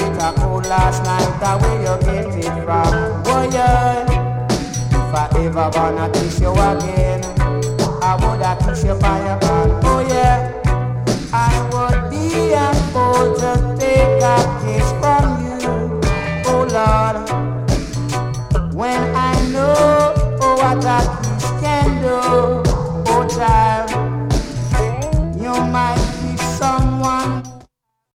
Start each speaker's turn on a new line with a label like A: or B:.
A: bitter cold last night, where you get it from? Oh yeah, if I ever wanna kiss you again, I woulda kiss you by your hand. Oh yeah, I would be a soldier.